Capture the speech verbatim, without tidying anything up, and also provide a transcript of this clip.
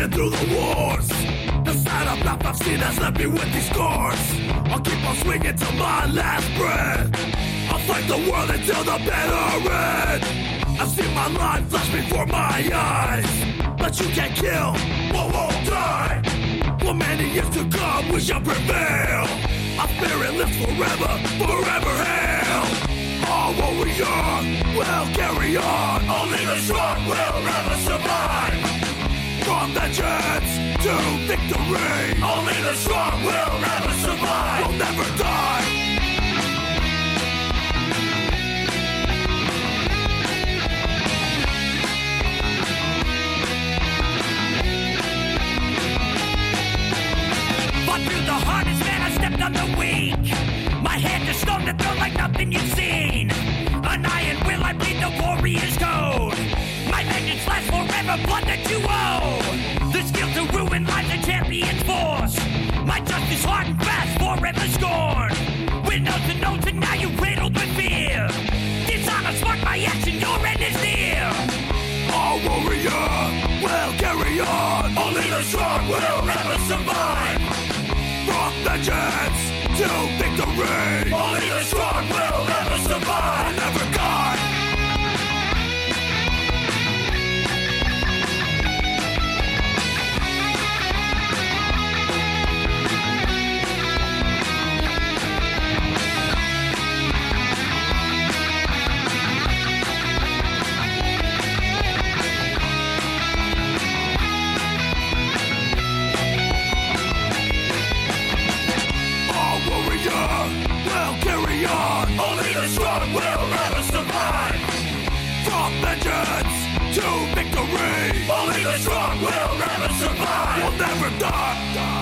been through the wars. The sight of life I've seen has left me with these scars. I'll keep on swinging till my last breath. I'll fight the world until the bitter end. I've seen my life flash before my eyes, but you can't kill what won't die. For many years to come we shall prevail. Our spirit lives forever, forever hail. All what we are will carry on. Only the strong will ever survive. From vengeance to victory, only the strong will ever survive. We'll never die. Fought through the hardest, man, I stepped on the weak. My hand is stone to throw like nothing you've seen. An iron will, I bleed the warrior's code. My vengeance lasts forever, blood that you owe. The skill to ruin lives a champion's force. My justice hard and fast, forever scorned. Windows and notes and now you're riddled with fear. Dishonor sparked my action, your end is near. Our warrior will carry on. Only the strong will ever survive. From vengeance to victory, only the strong will ever survive. We'll never die. Only the strong will ever survive. From vengeance to victory, only the strong will ever survive. We'll never die.